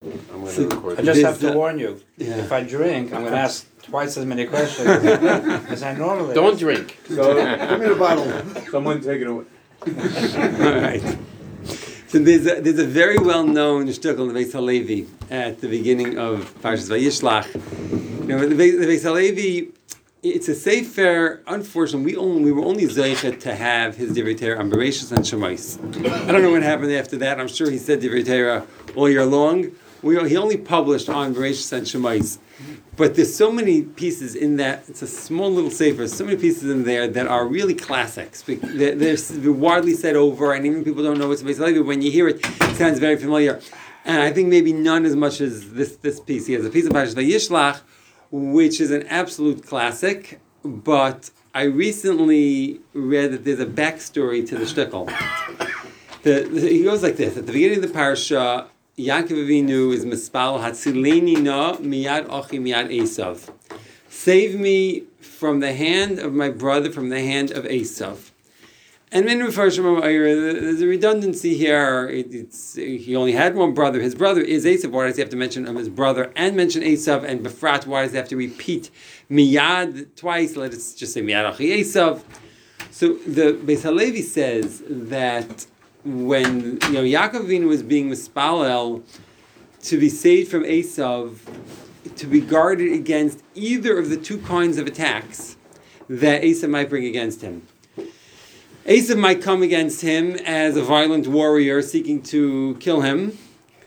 I'm going to record. I just have to warn you. Yeah. If I drink, I'm going to ask twice as many questions as I normally. Don't drink. So give me the bottle. Someone take it away. All right. So there's a very well-known shtickle in the Beis Halevi at the beginning of Parshas Vayishlach. You know, the Beis Halevi, it's a sefer. Unfortunately, we were only zeichet to have his Divrei Torah on Bereshis and Shemais. I don't know what happened after that. I'm sure he said Divrei Torah all year long. He only published on Bereshis and Shemais. But there's so many pieces in that. It's a small little sefer. So many pieces in there that are really classics. They're widely said over, and even people don't know what's Beis Halevi. When you hear it, it sounds very familiar. And I think maybe none as much as this piece. He has a piece of Parshas Vayishlach, which is an absolute classic. But I recently read that there's a backstory to the shtickle. He goes like this: at the beginning of the parsha, Yaakov Avinu is mispal hatzileni na miyad achi miyad Esav. Save me from the hand of my brother, from the hand of Esav. And then there's a redundancy here. He only had one brother. His brother is Esav. Why does he have to mention his brother and mention Esav? And Befrat, why does he have to repeat miyad twice? Let's just say miyad achi Esav. So the Beis Halevi says that when Yaakov Avinu was being mispalel to be saved from Esav, to be guarded against either of the two kinds of attacks that Esav might bring against him. Esav might come against him as a violent warrior seeking to kill him,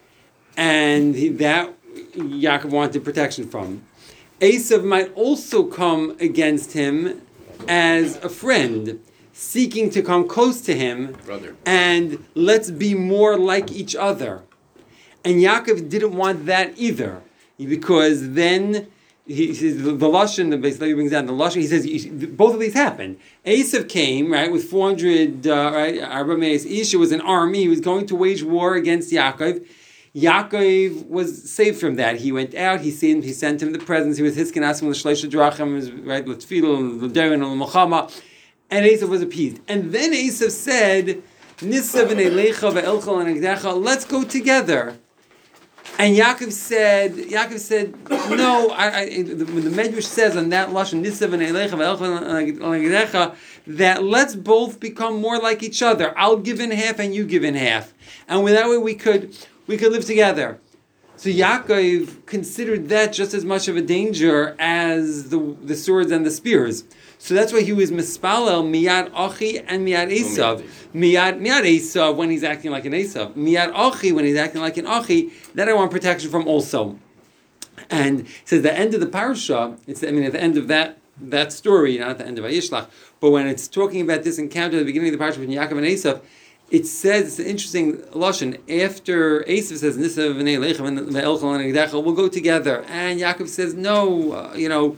and that Yaakov wanted protection from. Esav might also come against him as a friend, seeking to come close to him, brother, and let's be more like each other. And Yaakov didn't want that either, because then he says the lashon, the Beis Halevi brings down the lashon. He says both of these happened. Esav came with 400 Arba Meis Ish. It was an army. He was going to wage war against Yaakov. Yaakov was saved from that. He went out. He sent him the presents. He was hiskin asking l'shleisha drachim, right, l'tefillah, l'derin, l'machama. And Esav was appeased. And then Esav said, Nisa v'neilecha ve'elchel anegdecha, let's go together. And Yaakov said, no, when the Medrash says on that lashon, Nisa v'neilecha ve'elchel anegdecha, that let's both become more like each other. I'll give in half and you give in half. And that way we could live together. So Yaakov considered that just as much of a danger as the swords and the spears. So that's why he was mispalel miyad achi and miyad Esav. Miyad Esav when he's acting like an Esav. Miyad achi when he's acting like an achi. That I want protection from also. And he says the end of the parasha. At the end of that story, not at the end of Vayishlach, but when it's talking about this encounter at the beginning of the parasha between Yaakov and Esav, it says, it's an interesting lashon. After Esav says, "Nisa v'nei lecha ve'elchel anegdecha," we'll go together, and Yaakov says, "No, you don't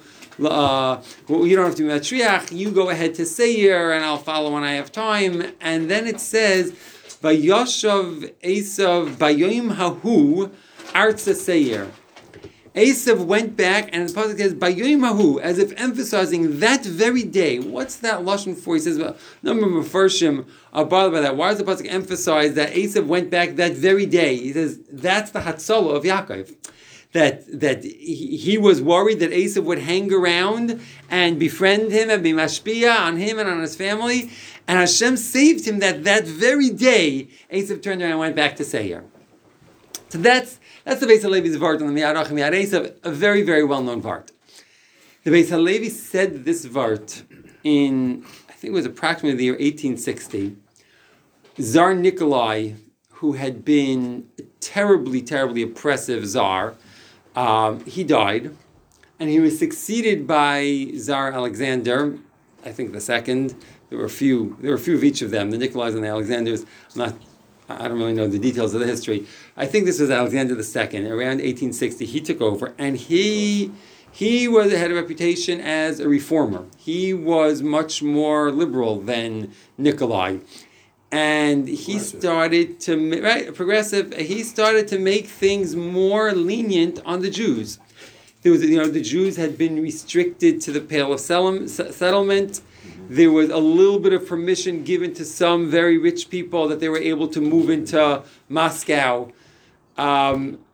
have to be matriach. You go ahead to Seir, and I'll follow when I have time." And then it says, "Vayoshav Esav bayoyim hahu artza Seir." Esav went back, and the pasuk says bayoyim hahu, as if emphasizing that very day. What's that lashon for? He says, a number of Mefarshim are bothered by that. Why does the pasuk emphasize that Esav went back that very day? He says that's the hatzalah of Yaakov. That he was worried that Esav would hang around and befriend him and be mashpia on him and on his family, and Hashem saved him that very day Esav turned around and went back to Seir. So that's the Beis Halevi's vart on the Miyad Achi Miyad Esav, a very, very well-known vart. The Beis Halevi said this vart in, I think it was approximately the year 1860. Tsar Nikolai, who had been a terribly, terribly oppressive Tsar, he died, and he was succeeded by Tsar Alexander, I think the second. There were a few of each of them, the Nikolais and the Alexanders. I don't really know the details of the history. I think this was Alexander II. Around 1860, he took over, and he had a reputation as a reformer. He was much more liberal than Nikolai. And he started to, progressive, he started to make things more lenient on the Jews. There was, the Jews had been restricted to the Pale of Settlement. There was a little bit of permission given to some very rich people that they were able to move into Moscow. And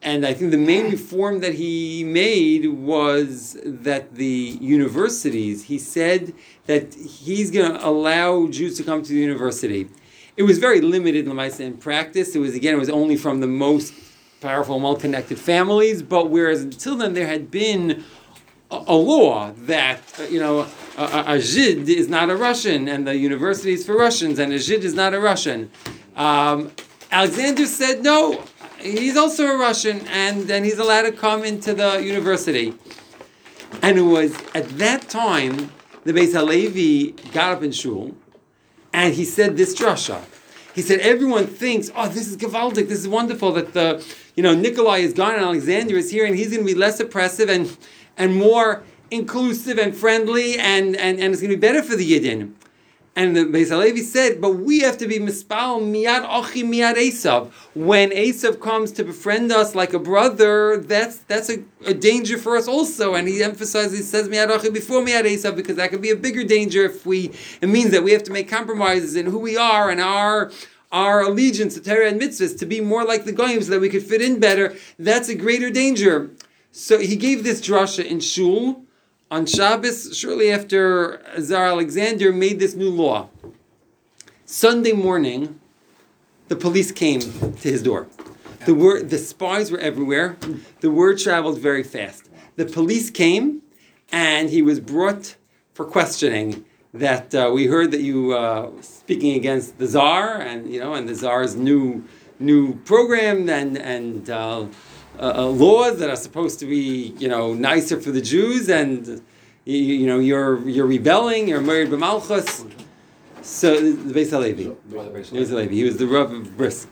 I think the main reform that he made was that the universities, he said that he's going to allow Jews to come to the university. It was very limited in practice. It was only from the most powerful, well-connected families, but whereas until then there had been a law that, a Žid is not a Russian, and the university is for Russians, and a Žid is not a Russian. Alexander said, no, he's also a Russian, and then he's allowed to come into the university. And it was at that time, the Beis Halevi got up in shul, and he said this drasha. He said, everyone thinks, oh, this is gewaldic, this is wonderful that Nikolai is gone and Alexander is here, and he's going to be less oppressive and more inclusive and friendly, and it's going to be better for the Yidden. And the Beis Halevi said, but we have to be mispal miyad ochi miyad Esav. When Esav comes to befriend us like a brother, that's a danger for us also. And he emphasizes, he says miyad ochi before miyad Esav, because that could be a bigger danger it means that we have to make compromises in who we are and our allegiance to Torah and mitzvahs to be more like the Goyim so that we could fit in better. That's a greater danger. So he gave this drasha in shul on Shabbos, shortly after Tsar Alexander made this new law. Sunday morning, the police came to his door. The spies were everywhere. The word traveled very fast. The police came, and he was brought for questioning. That we heard that you speaking against the Tsar, and the Tsar's new program and laws that are supposed to be nicer for the Jews, and you're rebelling, you're married b'malchus. So the Beis Halevi, he was the Rav of Brisk,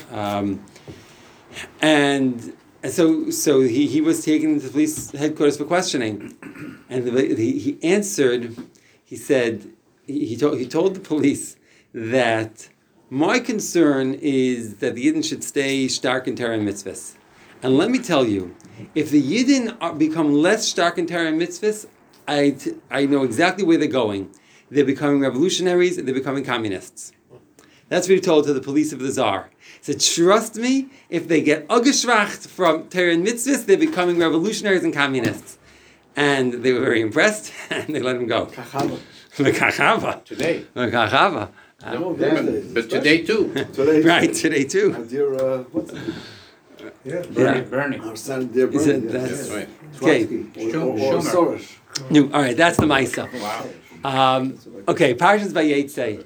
and so he was taken to the police headquarters for questioning, and he answered. He said he told the police that my concern is that the Yidden should stay stark in Torah and mitzvahs. And let me tell you, if the Yidden become less stark in Torah and mitzvahs, I know exactly where they're going. They're becoming revolutionaries, they're becoming communists. That's what he told to the police of the Tsar. He said, trust me, if they get Ugeshwacht from Torah and mitzvahs, they're becoming revolutionaries and communists. And they were very impressed, and they let him go. Kachava. Today. Kachava. But today too. Right, today too. And dear, what's it? Yeah. Bernie. Our son, dear Is Bernie. it- that's- right. Okay. Or Soros. No, all right, that's the Maisa. Wow. Okay, Parshas Vayetze.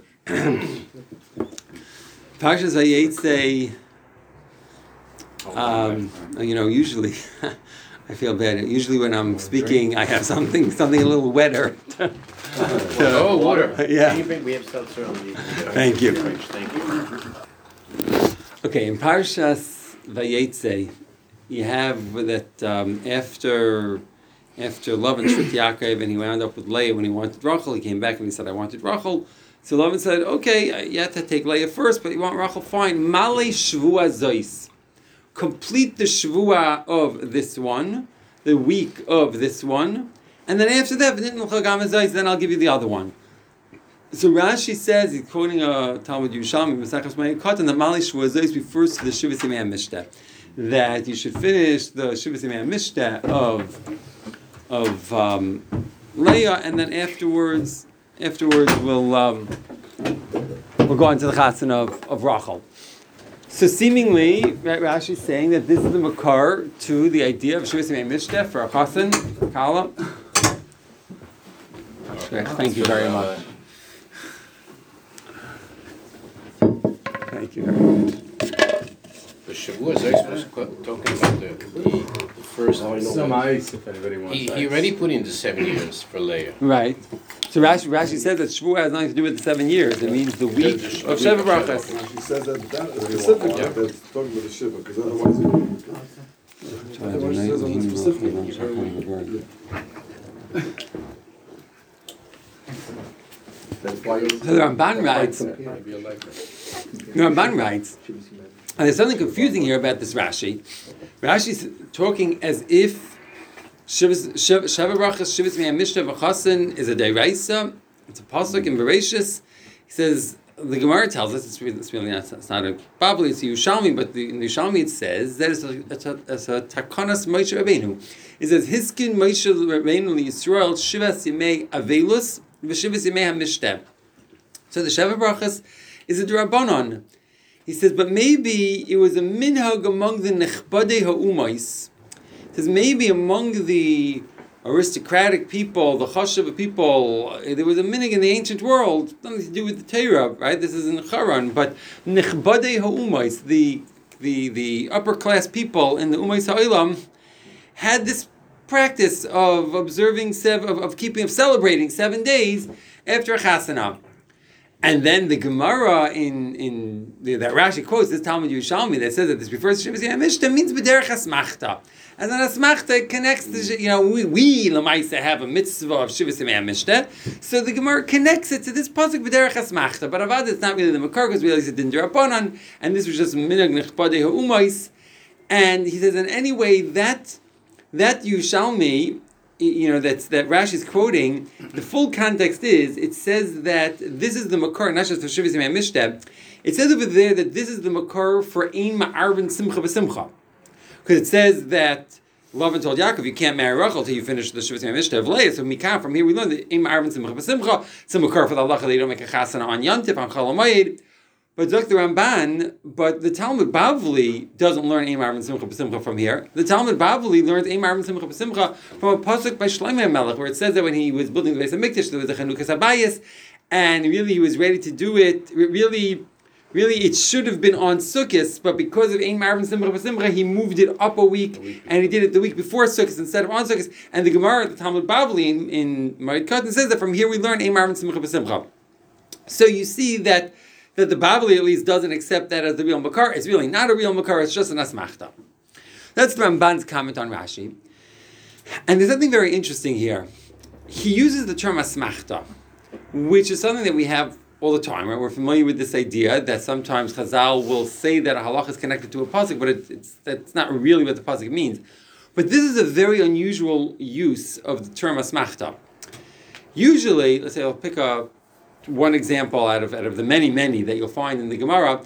Parshas Vayetze. Usually, I feel bad. Usually, when I'm speaking, I have something a little wetter. Oh, water. Yeah. We have seltzer on the. Thank you. Thank you. Okay, in Parshas Vayetze, you have that after Lavan tricked Yaakov and he wound up with Leah when he wanted Rachel, he came back and he said, I wanted Rachel. So Lavan said, okay, you have to take Leah first, but you want Rachel, fine. Male Shvua Zois. Complete the Shvua of this one, the week of this one, and then after that, then I'll give you the other one. So Rashi says, he's quoting a Talmud Yerushalmi, Mesachos Ma'ikot, that Mali Shvua Zois refers to the Shivas Yimei Mishteh, that you should finish the Shivas Yimei Mishteh of Leah, and then afterwards we'll go on to the Chatzon of Rachel. So seemingly, Rashi is saying that this is the makar to the idea of Shivas Yimei Mishteh for a Chatzon, Kala. Thank you very much. Thank you very much. The Shavua Zois was talking about the first. Some ice, if anybody wants He ice. already put in the 7 years for Leah. Right. So Rashi says that Shvua has nothing to do with the 7 years. It means the week of Sheva Brachas. She says that specifically that's talking about the Shiva, because otherwise it says on the specific. That's why So the Ramban writes, Maybe I like that. the Ramban writes, and there's something confusing here about this Rashi. Rashi's talking as if Sheva Brachas Shivas Yimei Mishteh v'Chasan is a Deiraisa. It's a pasuk in Bereshis. He says the Gemara tells us, it's really not, it's not a Babli, it's a Yerushalmi, but in the Yerushalmi it says that it's a Takanas Moshe Rabbeinu. It says, Hiskin Moshe Rabbeinu Yisrael Shivas Yimei Avelus V'Shivas Yimei HaMishteh. So the Sheva Brachas is a D'Rabbanan. He says, but maybe it was a minhag among the Nechbadei Ha'umais. It says, maybe among the aristocratic people, the chashuv people, there was a minhag in the ancient world, nothing to do with the Torah, right? This is in Charan, but Nechbadei Ha'umais, the upper class people in the Umais Ha'olam, had this practice of observing, of celebrating 7 days after a chasana. And then the Gemara that Rashi quotes, this Talmud Yerushalmi that says that this refers to Shivas Yemei Mishteh means b'derech asmachta. As an asmachta, it connects to, we Lamaisa have a mitzvah of Shivas Yemei Mishteh, so the Gemara connects it to this pasuk b'derech asmachta. But Avad, it's not really the Makar, because we realize it didn't D'Rabbanan, and this was just minhag nechbadei ha'umais. And he says, in any way, that Yerushalmi, that Rashi is quoting, the full context is, it says that this is the makar, not just for Shivas Yemei Mishteh. It says over there that this is the makar for ein ma'arvin simcha b'simcha. Because it says that Lavan told Yaakov, you can't marry Rachel till you finish the Shivas Yemei Mishteh of Leah. So Mikah, from here we learn that ein ma'arvin simcha b'simcha. It's a makar for the halacha that you don't make a chasana on Yantif, on Chol HaMoed. But Dr. Ramban, but the Talmud Bavli doesn't learn Ein Ma'arvin Simcha B'Simcha from here. The Talmud Bavli learns Ein Ma'arvin Simcha B'Simcha from a pasuk by Shlomo HaMelech, where it says that when he was building the Beis HaMikdash, there was a Chanukas Habayis, and really he was ready to do it. Really, it should have been on Sukkot, but because of Ein Ma'arvin Simcha B'Simcha, he moved it up a week, and he did it the week before Sukkot instead of on Sukkot. And the Gemara, the Talmud Bavli in Moed Katan says that from here we learn Ein Ma'arvin Simcha B'Simcha. So you see that the Bavli at least doesn't accept that as the real Makar. It's really not a real Makar, it's just an Asmachta. That's the Ramban's comment on Rashi. And there's something very interesting here. He uses the term Asmachta, which is something that we have all the time, right? We're familiar with this idea that sometimes Chazal will say that a halach is connected to a pasuk, but that's not really what the pasuk means. But this is a very unusual use of the term Asmachta. Usually, let's say I'll pick one example out of the many that you'll find in the Gemara.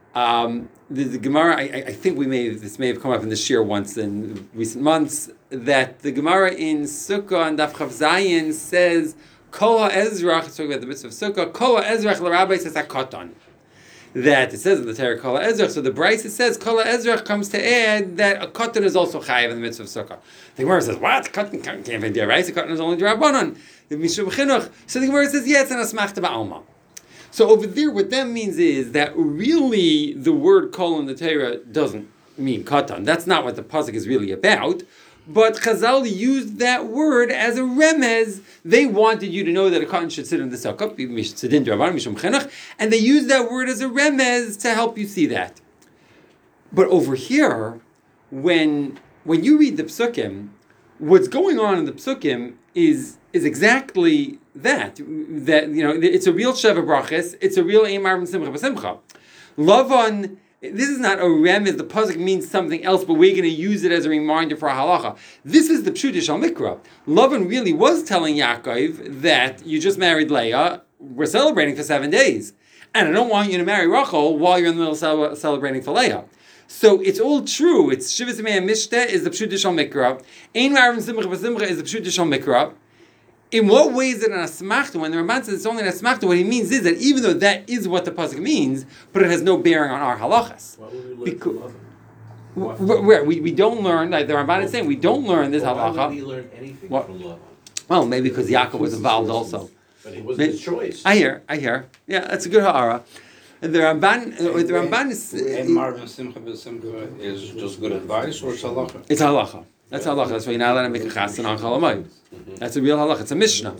The Gemara, I think this may have come up in the Shir once in recent months, that the Gemara in Sukkah and Daf Chav Zayin says, Kol ha'ezrach, it's talking about the mitzvah of Sukkah, Kol ha'ezrach l'rabbi says ha'katan. That it says in the Torah Kol ha'ezrach, so the Brisa says Kol ha'ezrach comes to add that a katan is also chayiv in the mitzvah of Sukkah. The Gemara says, what? Katan can't be a Brisa, katan is only D'Rabbanan. So the Gemara says, yeah, it's an asmachta ba'alma. So over there, what that means is that really the word kol in the Torah doesn't mean katan. That's not what the pasuk is really about. But Chazal used that word as a remez. They wanted you to know that a katan should sit in the sukkah, and they used that word as a remez to help you see that. But over here, when you read the psukim, what's going on in the psukim is exactly that it's a real Sheva Brachas, it's a real Ein Ma'arvin Simcha B'Simcha. Lavan, this is not a remez, the pasuk means something else, but we're going to use it as a reminder for a halacha. This is the Pshuta Shal Mikra. Lavan really was telling Yaakov that you just married Leah, we're celebrating for 7 days, and I don't want you to marry Rachel while you're in the middle of celebrating for Leah. So it's all true. It's Shivas Yemei Mishteh is the Pshuta Shal Mikra. Ein Ma'arvin Simcha B'Simcha is the Pshuta Shal Mikra. In what way is it an asmachta? When the Ramban says it's only an asmachta, what he means is that even though that is what the pasuk means, but it has no bearing on our halachas. What would we learn from Where we don't learn, like the Ramban is saying, we don't learn this halacha. Why would we learn anything from Lavan? Well, maybe because Yaakov was involved also. But it wasn't his choice. I hear. Yeah, that's a good ha'ara. And the Ramban is... Ein Ma'arvin Simcha B'Simcha is just good advice, or it's halacha? It's halacha. That's halacha. That's why you're not allowed to make a chassan on Chol HaMoed. That's a real halacha. It's a mishnah.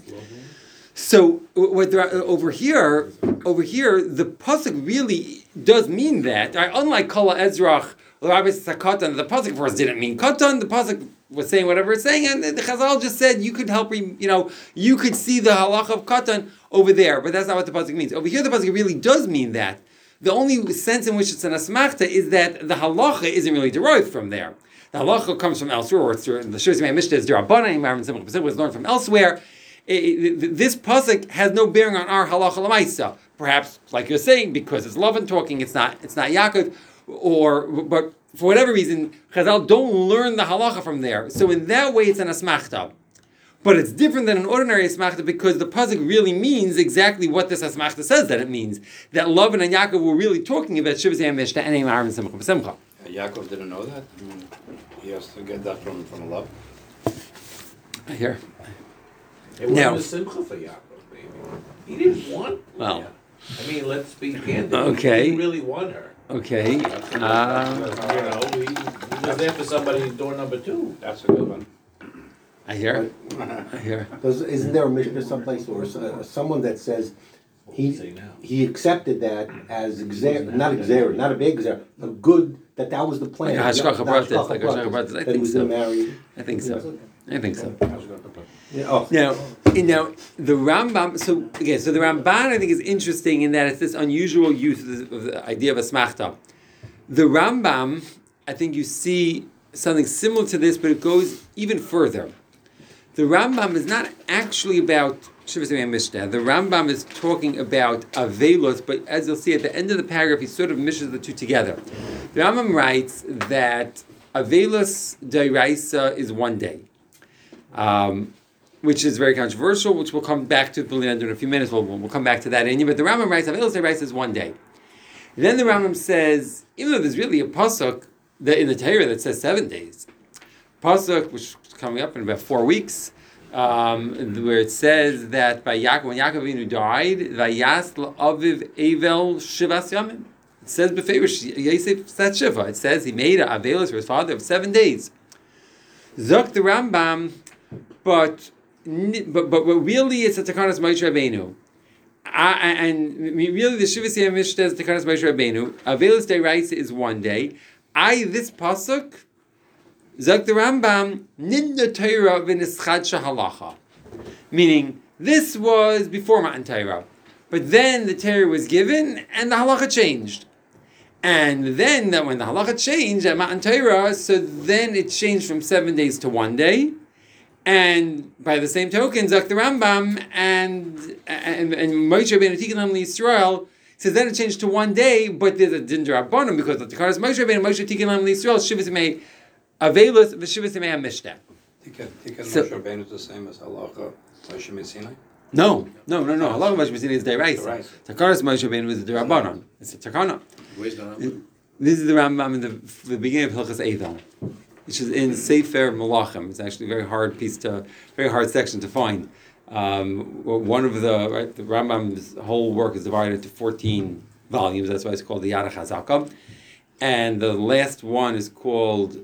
So over here, the pasuk really does mean that. Right? Unlike Kol HaEzrach, Rabbi Katan, the pasuk for us didn't mean katan. The pasuk was saying whatever it's saying, and the Chazal just said you could help. You could see the halacha of katan over there, but that's not what the pasuk means. Over here, the pasuk really does mean that. The only sense in which it's an asmachta is that the halacha isn't really derived from there. The halacha comes from elsewhere, or the Shivas Yemei Mishteh is D'Rabbanan, Ma'arvin Simcha was learned from elsewhere. This pasuk has no bearing on our halacha l'maisa, perhaps, like you're saying, because it's Lavan talking, it's not Yaakov, but for whatever reason, Chazal don't learn the halacha from there. So in that way, it's an asmachta. But it's different than an ordinary asmachta because the pasuk really means exactly what this asmachta says that it means. That Lavan and Yaakov were really talking about Shivas Mishta and Eimar and Simcha B'Simcha. Yaakov didn't know that. He has to get that from love. Here. It wasn't a simcha for Yaakov, baby. He didn't want Well. Leah. I mean, let's be candid. Okay. He didn't really want her. Okay. He was there for somebody door number 2. That's a good one. I hear. Isn't there a Mishnah someplace or someone that says he accepted that as not a big exer, a good that was the plan. Like Hashgacha Pratis, I that he was going to marry. I think so. Yeah, Now, the Rambam. So the Ramban I think is interesting in that it's this unusual use of the idea of a smachta. The Rambam, I think you see something similar to this, but it goes even further. The Rambam is not actually about Shivas Mishnah. The Rambam is talking about Avelos, but as you'll see at the end of the paragraph, he sort of mishes the two together. The Rambam writes that Avelos Dairaisa is one day, which is very controversial, which we'll come back to in a few minutes. We'll come back to that in you. But the Rambam writes Avelos Dairaisa is one day. Then the Rambam says, even though there's really a pasuk in the Torah that says 7 days, pasuk which coming up in about 4 weeks, where it says that when Yaakov Avinu died, Vayas Aviv Evel Shivas Yamim. It says beferish Yosef Sat Shiva. It says he made a Avelos for his father of 7 days. Zok the Rambam, but really it's a Takanas Moshe Rabbeinu. And really the Shivas Yamim Mishnah is Takanas Moshe Rabbeinu. Avelos Deiraisa is 1 day. This pasuk. Zok the Rambam, Ninda Torah v'nischadsha halacha. Meaning, this was before Matan Torah. But then the Torah was given, and the halacha changed. And then, when the halacha changed at Matan Torah, so then it changed from 7 days to 1 day. And by the same token, Zok the Rambam and Moshe Rabbeinu Tikkun Lam Yisrael says then it changed to 1 day, but there's a din d'Rabbanan because of the Takaras Moshe Rabbeinu, Moshe Tikkun Lam Yisrael, Shivas Yimei Avelos v'Shivas Yimei HaMishta. Tikkun Moshe Rabbeinu is the same as halacha Moshe Messinai? No. Halacha Moshe Messinai is Deiraisa. Takaras Moshe Rabbeinu is the Rabbanon. It's a Takana. Where's the Rambam? This is the Rambam in the beginning of Hilchas Eivel, which is in Sefer Malachim. It's actually a very hard section to find. One of the Rambam's whole work is divided into 14 volumes. That's why it's called the Yad HaChazaka. And the last one is called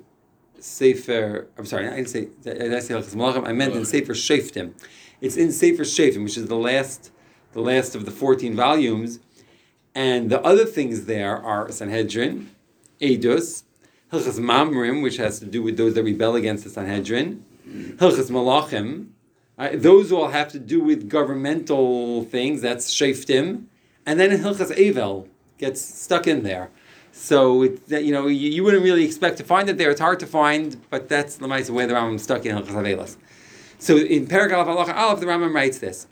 Sefer. I'm sorry, I didn't say Hilchas Malachim. I meant in Sefer Shoftim. It's in Sefer Shoftim, which is the last of the 14 volumes. And the other things there are Sanhedrin, Eidos, Hilchas Mamrim, which has to do with those that rebel against the Sanhedrin, Hilchas Malachim. Those all have to do with governmental things. That's Shoftim, and then Hilchas Eivel gets stuck in there. So you wouldn't really expect to find it there. It's hard to find, but that's the nice way the Rambam stuck in Hilchas Avelos. So in Perek Aleph Halacha Aleph, the Rambam writes this.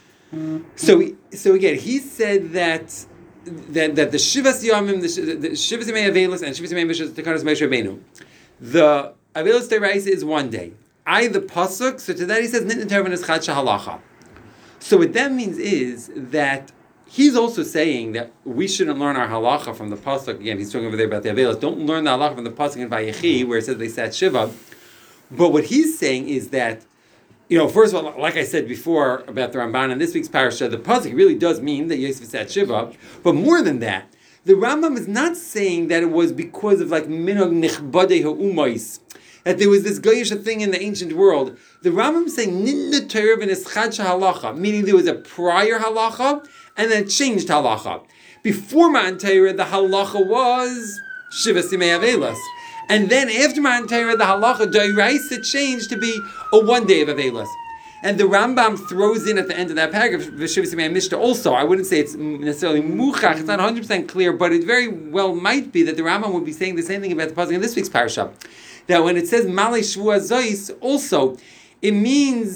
So again, he said that the Shivas Yamim, the Shivas Yamei Avelos, and Shivas Yamei Mishas Takanas Moshe Rabbeinu, the Avelos Deiraisa is 1 day. The pasuk. So to that he says Nitna Torah v'nischadsha halacha. So what that means is that he's also saying that we shouldn't learn our halacha from the pasuk. Again, he's talking over there about the Avelos. Don't learn the halacha from the pasuk in Vayechi where it says they sat Shiva. But what he's saying is that, first of all, like I said before about the Ramban in this week's parasha, the pasuk really does mean that Yosef sat Shiva. But more than that, the Rambam is not saying that it was because of like minhag nichbadei ha'umais, that there was this goyish thing in the ancient world. The Rambam is saying Ninda Torah v'nischadsha halacha, meaning there was a prior halacha and then it changed halacha. Before Matan Torah, the halacha was Shivas Yimei Avelos. And then after Matan Torah, the halacha Deiraisa changed to be a 1 day of Avelos. And the Rambam throws in at the end of that paragraph, Shivas Yimei Mishnah also. I wouldn't say it's necessarily muchach, it's not 100% clear, but it very well might be that the Rambam would be saying the same thing about the pasuk in this week's parasha. That when it says Malei Shvua Zois, also, it means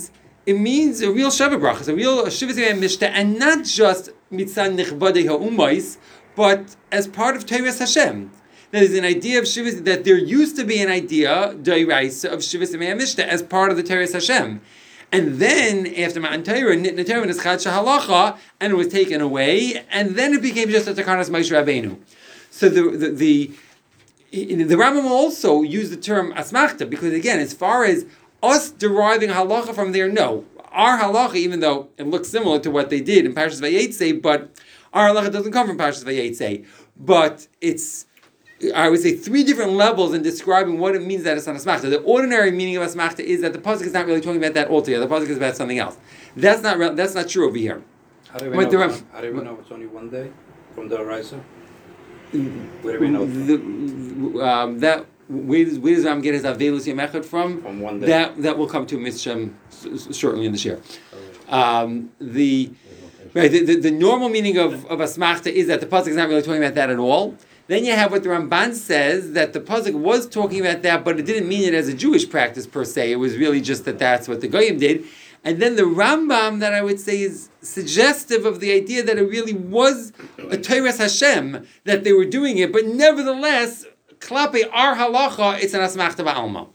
it means a real Sheva Brachas, a real Shivas Yemei Mishta, and not just Mitzan Nechbadei Ha'umais, but as part of Teres Hashem. That is an idea of Shivas, that there used to be an idea, Doiraisa, of Shivas Yemei Mishta as part of the Teres Hashem. And then, after Matan Torah, Nitna Torah is Chadsha Halacha, and it was taken away, and then it became just a Takanas Moshe Rabbeinu. So the Rambam also used the term Asmachta, because again, as far as us deriving Halacha from there, no. Our Halacha, even though it looks similar to what they did in Parshas Vayetze, but our Halacha doesn't come from Parshas Vayetze. But it's, I would say, 3 different levels in describing what it means that it's an asmachta. The ordinary meaning of asmachta is that the pasuk is not really talking about that altogether. The pasuk is about something else. That's not true over here. How do we know it's only one day from the Araisa? Where do we know that? Where does Ram get his Avelus Yom Echad from? From one day. That will come to Misham shortly in the share. The normal meaning of asmachta is that the pasuk is not really talking about that at all. Then you have what the Ramban says, that the pasuk was talking about that, but it didn't mean it as a Jewish practice per se. It was really just that's what the Goyim did. And then the Rambam, that I would say is suggestive of the idea that it really was a Teres Hashem, that they were doing it, but nevertheless, klape ar halacha, it's an asmachta ba'alma.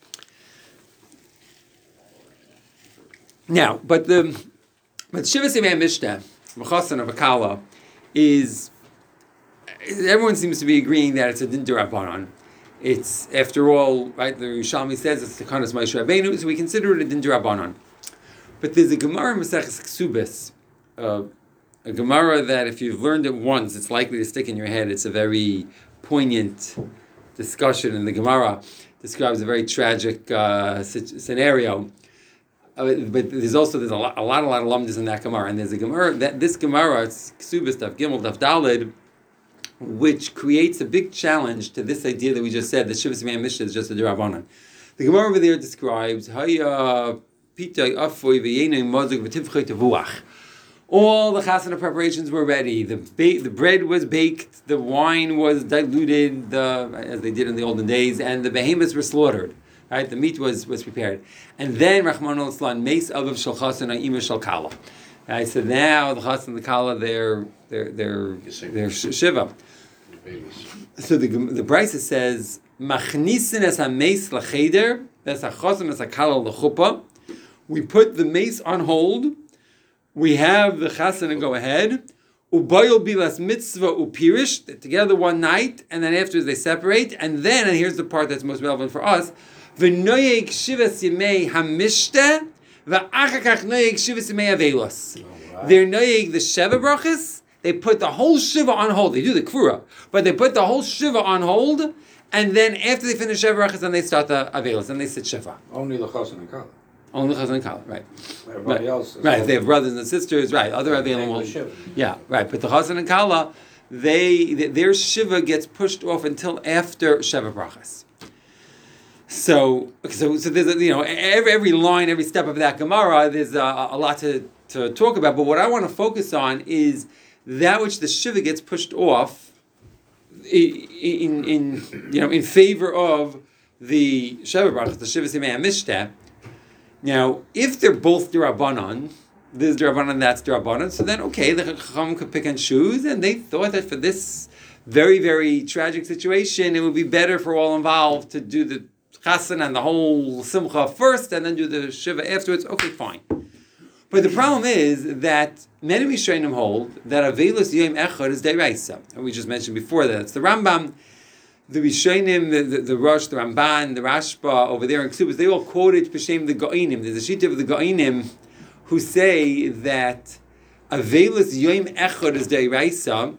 Now, but Shivas Yemei Mishta, Mechasan of Akala, is, everyone seems to be agreeing that it's a din d'Rabbanan. It's, after all, right, the Yerushalmi says it's the Takanas Moshe Rabbeinu, so we consider it a din d'Rabbanan. But there's a Gemara in Maseches Ksubis, a Gemara that if you've learned it once, it's likely to stick in your head. It's a very poignant discussion, and the Gemara describes a very tragic scenario. But there's a lot of lumdis in that Gemara, and there's a Gemara this Gemara, it's Ksubis Daf Gimel Daf Daled, which creates a big challenge to this idea that we just said that Shivas Yemei Mishta is just a d'Rabbanan. The Gemara over there describes Haya Pitay Afoy V'Yenei Mazuk V'Tivchei Tevuach. All the chasana preparations were ready. The bread was baked, the wine was diluted, as they did in the olden days, and the behemoths were slaughtered. Right, the meat was prepared, and then Rachmana litzlan Meis Avav Shel Chasana Ima Shel Kala. Right, so now the Chasana and the Kala they're shiva. So the Brisa says Machnisin es hameis lacheder es hachasana es hakala lechupa. We put the mace on hold. We have the chasana go ahead. Ubayil bilas mitzvah upirish, together one night, and then afterwards they separate. And here's the part that's most relevant for us: v'noyeg shivas yemei hamishte v'achakach noyeg shivas yemei avelos. They're noyeg the sheva brachas. They put the whole shiva on hold. They do the kfura, but they put the whole shiva on hold, and then after they finish sheva brachas, then they start the avelos, and they sit shiva. Only the chassan and kala. Only chassan and kala, right? Everybody else. Right, if they have brothers and sisters, right? Other available. Yeah, right. But the chassan and kala, their shiva gets pushed off until after sheva brachas. So there's every line, every step of that Gemara, there's a lot to talk about. But what I want to focus on is that which the shiva gets pushed off in favor of the sheva brachas, the shivas yemei hamishta. Now, if they're both d'Rabbanan, this d'Rabbanan, that's d'Rabbanan, so then okay, the Chacham could pick and choose, and they thought that for this very, very tragic situation, it would be better for all involved to do the Chassan and the whole Simcha first, and then do the Shiva afterwards. Okay, fine. But the problem is that many Rishonim hold that Avelus Yom Echad is Deiraisa, and we just mentioned before that it's the Rambam. The Rishonim, the Rosh, the Ramban, the Rashba over there in Ksubas, they all quoted Peshem the Go'inim. There's a sheet of the Go'inim who say that Avelus Yom Echad is Deiraisa.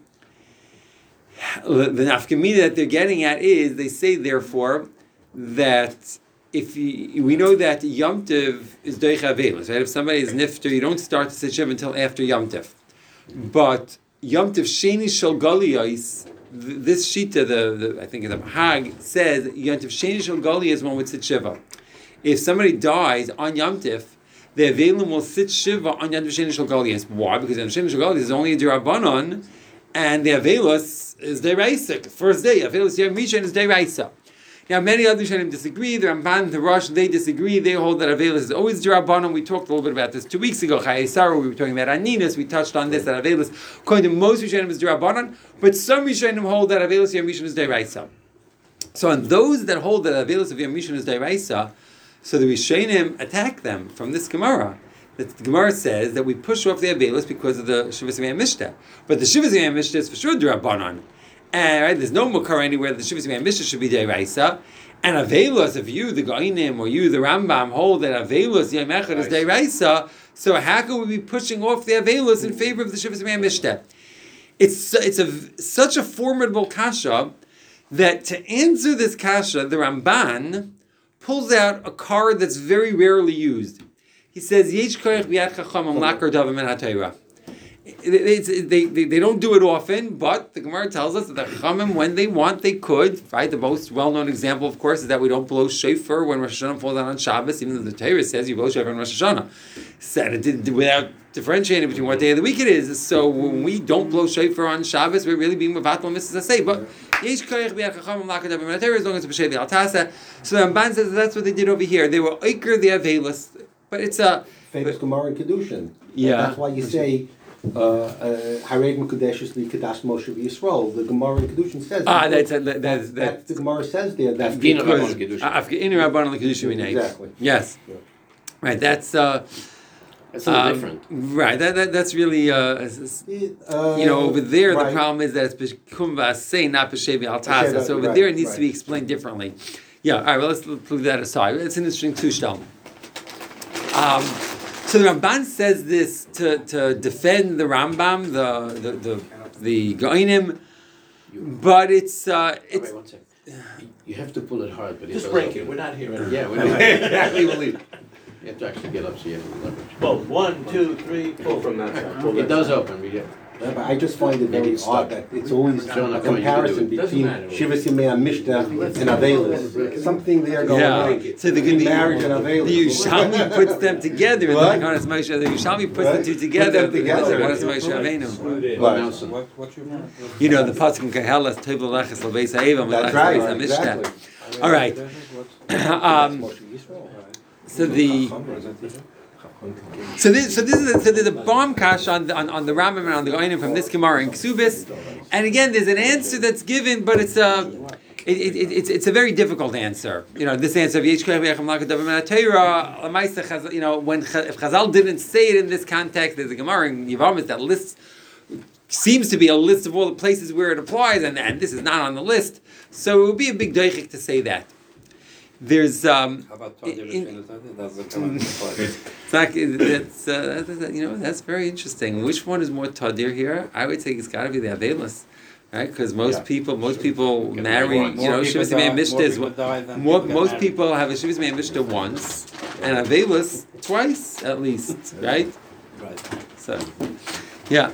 The nafkamina that they're getting at is, they say therefore that we know that Yom Tov is Doich Avelus, right? If somebody is nifter, you don't start to sit Shiv until after Yom Tov. But Yom Tov Sheni Shel Galiyos, this shita, I think the Hag says Yom Tov Sheni Shel Galiyos is one would sit Shiva. If somebody dies on Yom Tov, the Avelim will sit Shiva on Yom Tov Sheni Shel Galiyos. Why? Because Yom Tov Sheni Shel Galiyos is only a D'Rabbanan, and the Avelos is Deiraisa. First day, Avelos Yom Rishon is Deiraisa. Now, many other Rishonim disagree. The Ramban, the Rosh, they disagree. They hold that Avelis is always D'Rabbanan. We talked a little bit about this 2 weeks ago. Chayei Sarah, we were talking about Aninus. We touched on this, that Avelis, according to most Rishonim, is D'Rabbanan, but some Rishonim hold that Avelis Yom Rishon is D'Oraisa. So on those that hold that Avelis of Yom Rishon is D'Oraisa, so the Rishonim attack them from this Gemara. That the Gemara says that we push off the Avelis because of the Shivas Yemei Mishnah. But the Shivas Yemei Mishnah is for sure D'Rabbanan. And right, there's no Makar anywhere that the Shivas Yemei Mishnah should be D'Oraisa. And Avelos, if you, the Goinim, or you, the Rambam, hold that Avelos Yom Echad is D'Oraisa, so how can we be pushing off the Avelos in favor of the Shivas Yemei Mishnah? It's such a formidable kasha that to answer this kasha, the Ramban pulls out a card that's very rarely used. He says, Yesh koyach b'yad chacham lakar davar min haTorah. They don't do it often, but the Gemara tells us that the Chachamim, when they want, they could. Right? The most well-known example, of course, is that we don't blow shofar when Rosh Hashanah falls out on Shabbos, even though the Torah says you blow shofar on Rosh Hashanah. Said it did, without differentiating between what day of the week it is. So when we don't blow shofar on Shabbos, we're really being mevatel mitzvahs say. But Yesh koyach b'yad chacham lakar davar min haTorah, as long as it's b'shei v'altasa. So the Ramban says that's what they did over here. They were oiker the Avelis, but it's a famous Gemara in Kedushin. Yeah. That's why you say Hared Mekudeshes Li Kedash Moshe Yisrael. The Gemara in Kedushin says. That's the Gemara says there. That's Afgina because Rabbanan Kedushin. Afgina Rabbanan Kedushin Minay. Exactly. Yes. Yeah. Right. That's That's a little different. Right. That's really over there. Right. The problem is that it's B'kum V'asei, not B'shevi Altasa. So over there it needs to be explained differently. Yeah. All right. Well, let's leave that aside. It's an interesting tushtal. So the Ramban says this to defend the Rambam, the Goinim, but it's Wait, 1 second. You have to pull it hard, but Just break it, we're not here anymore. Yeah, we're not. Exactly, we'll leave. You have to actually get up so you have leverage. Well, 1, 2, 3, Pull 4. from that side. It does open, but yeah. But I just find it very odd that it's always John, a come on, you can comparison do it. between Doesn't matter. Shivas Yemei Mishnah and Avelis. Something there going on. So the Marriage and Avelis. The Yerushalmi puts them together. And What? the Yerushalmi puts the two together. Put them together. What's Moshe Rabbeinu? Right. Nelson. You know the pasuk in Kehelas Tov L'Leches L'Beis Ha'evam That's L'Leches right. L'Beis Hamishta. Exactly. All right. So there's a bomb kash on the Rambam and on the Goinim from this Gemara in Ksubis, and again there's an answer that's given, but it's a very difficult answer. You know, this answer of Yesh koyach b'yad chacham lakar davar min haTorah, L'maisa, if Chazal didn't say it in this context, there's a Gemara in Yevamos that lists seems to be a list of all the places where it applies, and this is not on the list, so it would be a big doichik to say that. There's How about that's that's very interesting. Which one is more tadir here? I would say it's got to be the Avelis, right? Because most people marry. Shivas Yemei Mishnah is most people have a Shivas Yemei Mishnah once and Avelis twice at least, right? Right. So, yeah.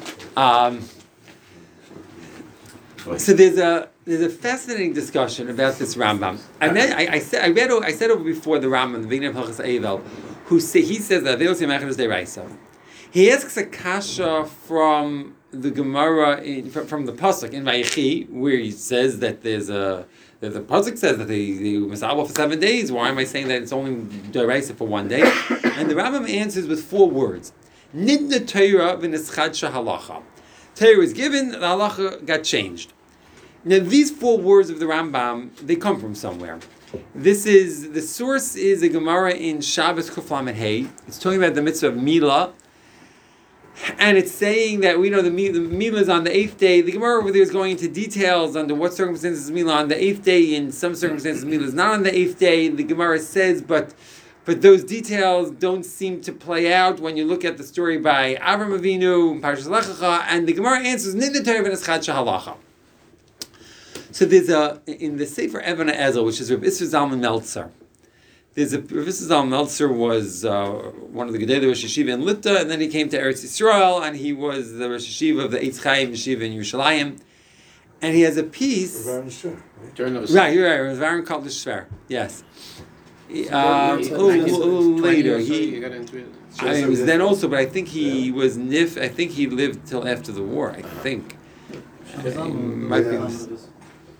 So there's a fascinating discussion about this Rambam. I said over before the Rambam, the beginning of Hilchos Eivel, he says that Avelos Yom Echad is D'Oraisa. He asks a kasha from the Gemara from the pasuk in Vayechi, where he says that the pasuk says that the Masabah for 7 days. Why am I saying that it's only D'Oraisa for 1 day? And the Rambam answers with 4 words: Nidna Torah v'nischadsha halacha. Torah was given, the halacha got changed. Now these 4 words of the Rambam, they come from somewhere. The source is a Gemara in Shabbos Kuf Lamed Hey. It's talking about the mitzvah of Milah. And it's saying that we know the Milah is on the 8th day. The Gemara over there is going into details under what circumstances is Milah on the 8th day. In some circumstances Milah is not on the 8th day. The Gemara says, but those details don't seem to play out when you look at the story by Avram Avinu, Parshas Lech Lecha, and the Gemara answers, Nidna Torah v'nischadsha halacha. So there's in the Sefer Even HaEzel, which is Reb Isser Zalman Meltzer. Reb Isser Zalman Meltzer was one of the Gedei Rosh Yeshiva in Lita, and then he came to Eretz Yisrael, and he was the Rosh Yeshiva of the Eitz Chaim Yeshiva in Yerushalayim. And he has a piece. Right, you're right. Rav Aaron Kotler Shver. Yes. A little later. He got into it. It was then also, but I think he was Nif. I think he lived till after the war. I think. Might be.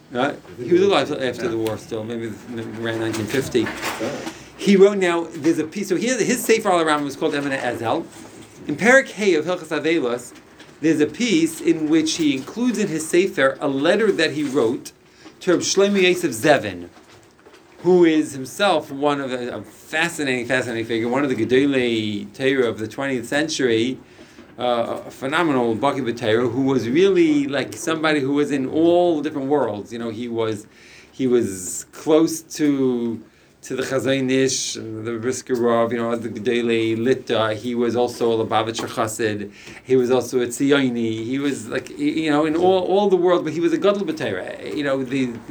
Right? He was alive after the war still, maybe around 1950. He wrote now, there's a piece, so here, his Sefer al-Rambam was called Eminent Ezel. In Perek Hey of Hilchas Avelos, there's a piece in which he includes in his Sefer a letter that he wrote to Reb Shlomo Yosef Zevin, who is himself one of a fascinating figure, one of the Gedolei Torah of the 20th century, a phenomenal Baki B'Torah, who was really like somebody who was in all different worlds. You know, he was close to the Chazon Ish, the Brisker Rav, you know, the Gedolei Litta. He was also a Lubavitcher Chassid. He was also a Tzioni. He was like, you know, in all the world, but he was a Gadol B'Torah. You know,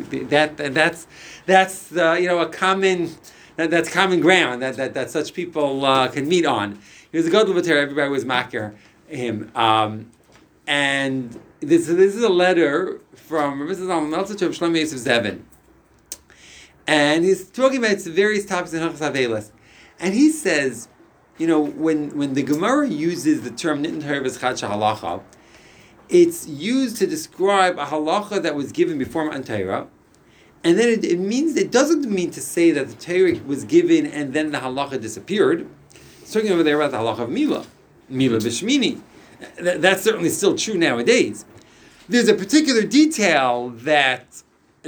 that's you know, a common. That's common ground that such people can meet on. He was a Gadol B'Torah. Everybody was makir him. And this is a letter from Rabbi Zalman Meltzer to Shlomo Yosef Zevin. And he's talking about various topics in Hilchos Avelos. And he says, you know, when the Gemara uses the term Nitin Torah V'Schad Halacha, it's used to describe a halacha that was given before Matan Torah. And then it doesn't mean to say that the Torah was given and then the halacha disappeared. It's talking over there about the halacha of Mila B'Shmini. That's certainly still true nowadays. There's a particular detail that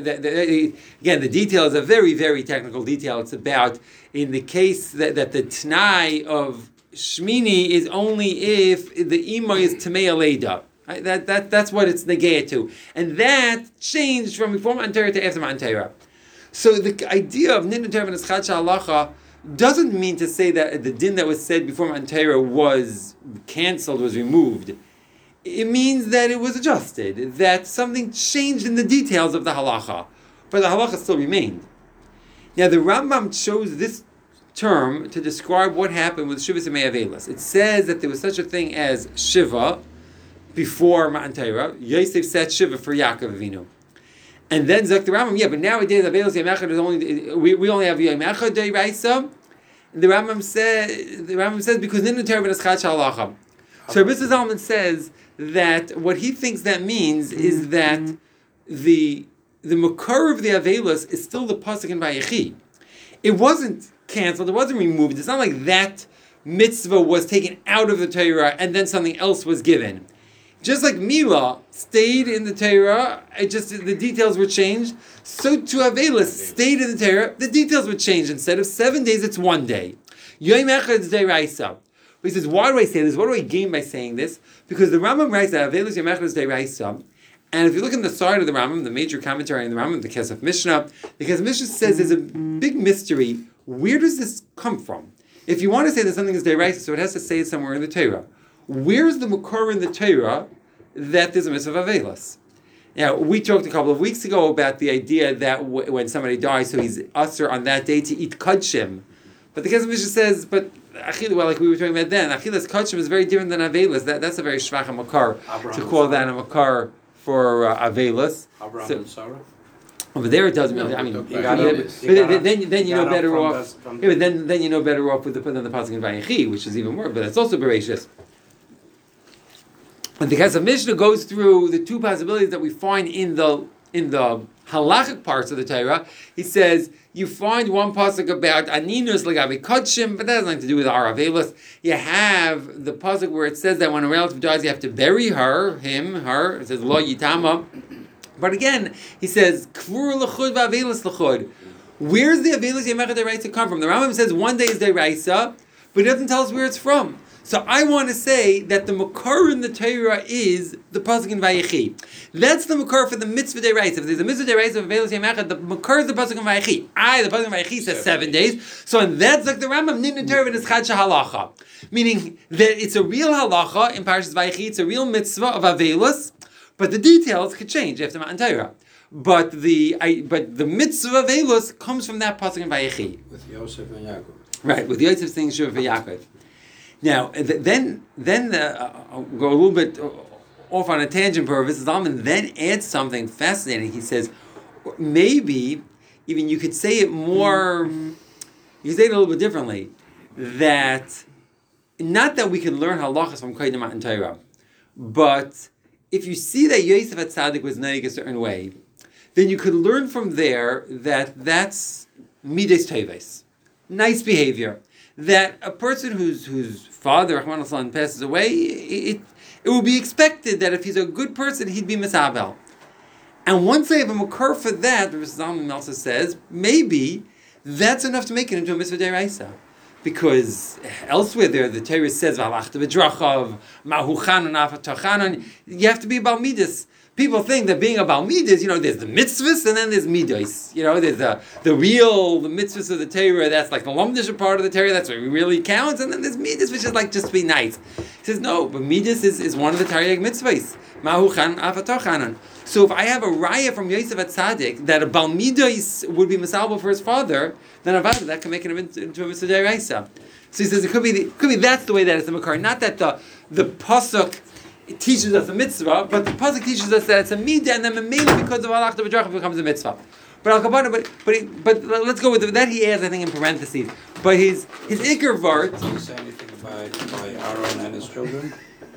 again, the detail is a very, very technical detail. It's about, in the case that the T'nai of Shmini is only if the Ima is Tamei Aleida. Right? That's what it's negaya to. And that changed from before Matan Torah to after Matan Torah. So the idea of Nitin Torah V'Neschad Halacha doesn't mean to say that the din that was said before Matan Torah was cancelled, was removed. It means that it was adjusted, that something changed in the details of the halacha, but the halacha still remained. Now the Rambam chose this term to describe what happened with Shiva Semei Avelos. It says that there was such a thing as Shiva before Matan Torah. Yosef set Shiva for Yaakov Avinu. And then Zak the Rambam, but nowadays Avelos Yom Echad is only, we only have Yom Echad Deiraisa. And the Rambam says because Nitin Torah V'Neschad Halacha. So Rabbi Zalman says that what he thinks that means is that the makar of the Avelos is still the pasuk in Vayechi. It wasn't canceled, it wasn't removed. It's not like that mitzvah was taken out of the Torah and then something else was given. Just like Mila stayed in the Torah, the details were changed, so too Avelos stayed in the Torah, the details were changed. Instead of 7 days, it's 1 day. Yom Echad is Deiraisa. But he says, why do I say this? What do I gain by saying this? Because the Rambam writes that Avelos Yom Echad is Deiraisa. And if you look in the side of the Rambam, the major commentary on the Rambam, the Kesef Mishnah, the Kesef Mishnah says there's a big mystery. Where does this come from? If you want to say that something is Deiraisa, so it has to say it somewhere in the Torah. Where's the makor in the Torah that there's a mitzvah of Avelos? Now, we talked a couple of weeks ago about the idea that when somebody dies, so he's usher on that day to eat kudshim. But the Kesef Mishnah says, but like we were talking about then, Achilas Kachim is very different than Avelos. That's a very shvach makar to call that a makar for Avelos. Abraham and Sarah. Over there it doesn't really. I mean, then you know better off. But then you know better off with the pasuk in Vayechi, which is even more. But it's also beracious. And the Kesef Mishnah goes through the two possibilities that we find in the halachic parts of the Torah. He says you find one pasuk about aninus legabe kodshim, but that has nothing to do with our Avelos. You have the pasuk where it says that when a relative dies, you have to bury her. It says lo yitama. But again, he says kvur lechud v'avelos lechud. Where's the Avelos Yom Echad Deiraisa come from? The Rambam says 1 day is Deiraisa, but it doesn't tell us where it's from. So I want to say that the makar in the Torah is the pasuk in Vayechi. That's the makar for the mitzvah deiraisa. If there's a mitzvah deiraisa of Avelos Yom Echad, the makar is the pasuk in Vayechi. The pasuk in Vayechi says 7 days. So and that's like the Rambam Nitin Torah V'Neschad Halacha, meaning that it's a real halacha in Parashas Vayechi. It's a real mitzvah of Avelos, but the details could change after Matan Torah. But the mitzvah of Avelos comes from that pasuk in Vayechi. With Yosef and Yaakov. Right, with Yosef saying Shiva for Yaakov. Now, then I'll go a little bit off on a tangent for Rav Zalman, then adds something fascinating. He says, maybe even you could say it more, you could say it a little bit differently, that not that we can learn halachas from Kodesh Matan Torah, but if you see that Yosef HaTzadik was naig a certain way, then you could learn from there that that's midas teves, nice behavior. That a person whose father, Rahman al passes away, it would be expected that if he's a good person, he'd be misabel. And once they have a makar for that, the Zalman also says, maybe that's enough to make it into a mitzvah deraisa. Because elsewhere there, the Torah says, "V'alachta b'drachav, mahuchanan afatachanan." You have to be about midas. People think that being about midas, there's the mitzvahs and then there's midas. There's the mitzvahs of the Torah. That's like the lumdish part of the Torah. That's what really counts. And then there's midas, which is like just to be nice. He says no, but midas is one of the Tariq mitzvahs. Mahuchan afatachanan. So if I have a raya from Yosef Atzadik that a Balmidas would be Masalba for his father, then Avada, that can make it into a Mitzvah Deraisa. So he says it could be that's the way that it's the Makar. Not that the Pasuk teaches us a mitzvah, but the Pasuk teaches us that it's a midah, and then Mamela, because of Alach B'drach, becomes a mitzvah. But let's go with that. He adds, I think, in parentheses. But his Iker Vart. Does he say anything about Aaron and his children?